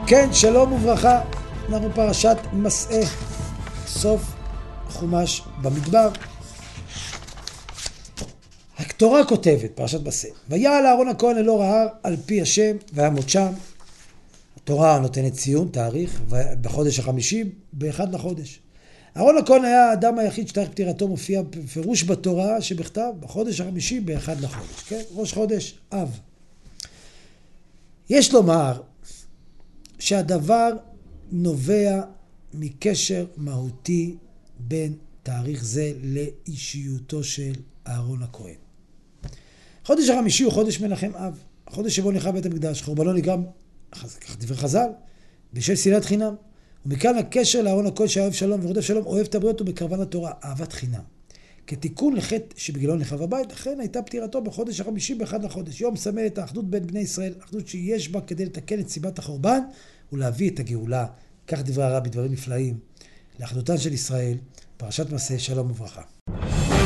כן, שלום וברכה, אנחנו פרשת מסעה, סוף חומש במדבר. התורה כותבת, פרשת מסעה, ויעל אהרון הכהן אל אור ההר על פי השם ויעמוד שם. התורה נותנת ציון, תאריך, בחודש החמישי, באחד לחודש. אהרון הכהן היה האדם היחיד שתאריך פטירתו מופיע בפירוש בתורה שבכתב, בחודש החמישי באחד לחודש, כן? ראש חודש אב. יש לומר שהדבר נובע מקשר מהותי בין תאריך זה לאישיותו של אהרון הכהן. חודש החמישי הוא חודש מנחם אב, החודש שבו נחרב בית המקדש, חורבנו נגרם, כך דברי חז"ל, בשל שנאת חינם. ומכאן הקשר לאהרון הכהן שאוהב שלום ורודף שלום, אוהב את הבריות ובקרבן התורה, אהבת חינם. כתיקון לחטא שבגללו נחרב הבית, אכן הייתה פטירתו בחודש החמישי באחד לחודש. יום מסמל את האחדות בין בני ישראל, אחדות שיש בה כדי לתקן את סיבת החורבן ולהביא את הגאולה. כך דברי הרבי, דברים נפלאים לאחדותן של ישראל. פרשת מסעה, שלום וברכה.